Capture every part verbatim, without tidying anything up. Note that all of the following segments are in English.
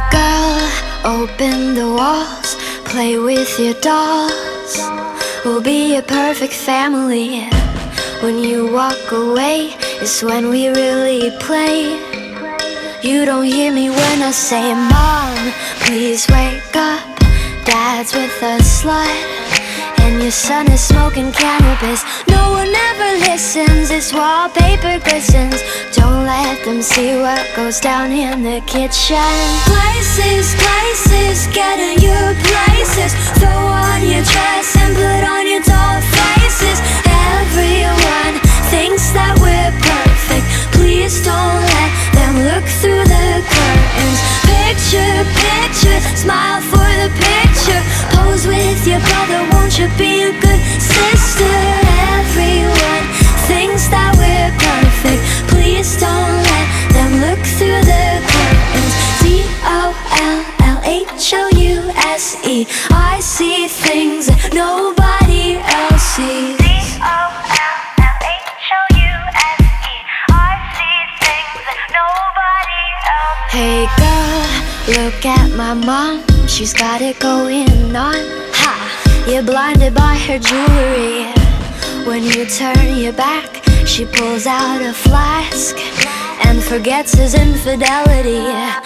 girl, open the walls, play with your dolls. We'll be a perfect family. When you walk away, it's when we really play. You don't hear me when I say, Mom, please wake up. Dad's with a slut, and your son is smoking cannabis. No one ever listens, this wallpaper glistens. Don't let them see what goes down in the kitchen. Places, places, get in your places. Throw on your dress and put on your doll faces. Everyone thinks that we're perfect. Please don't let them look through the curtains. Picture, picture, smile for the picture. Pose with your brother, won't you be a good sister? Everyone thinks that we're perfect. Please don't let them look through the curtains. D O L L H O U S E. I see things that nobody else sees. D O L L H O U S E. I see things that nobody else sees. Hey girl, look at my mom, she's got it going on. Ha! You're blinded by her jewelry. When you turn your back, she pulls out a flask and forgets his infidelity.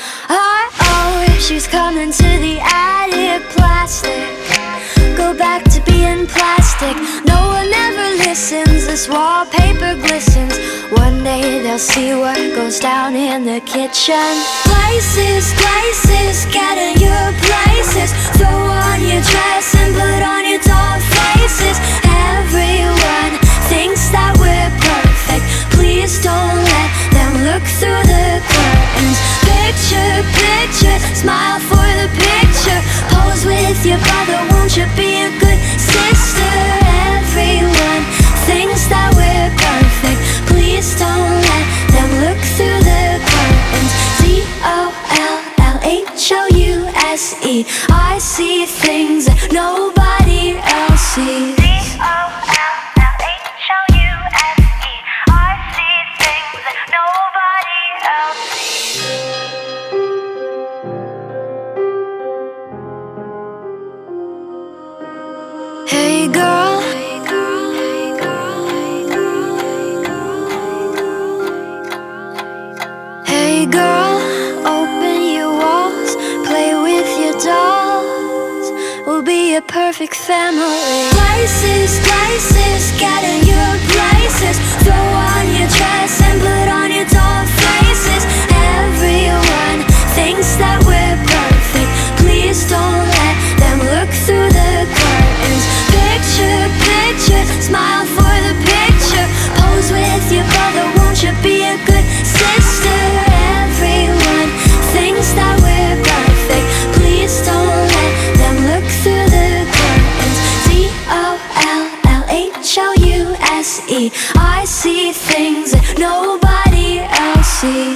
Uh-oh, she's coming to the attic. Plastic, go back to being plastic. No one ever listens, this wallpaper glistens. One day they'll see what goes down in the kitchen. Places, places, get in your places. Throw on your dress and put on your doll faces. Everyone thinks that we're perfect. Please don't let them look through the curtains. Picture, picture, smile for the picture. Pose with your brother, won't you be a good sister? Everyone thinks that we're perfect. Please don't let them look through the curtains. D O L L H O U S E. I see things that nobody else sees. D O L L H O U S E. I see things that nobody else sees. Hey girl, hey girl, open your walls, play with your dolls. We'll be a perfect family. Places, places, get in your places. Throw on your dress and put on your doll faces. Everyone thinks that we're perfect. Please don't let them look through the curtains. Picture, picture, smile for the picture. Pose with your brother, won't you be a good sister? Everyone thinks that we're perfect. Please don't let them look through the curtains. D O L L H O U S E. I see things that nobody else sees.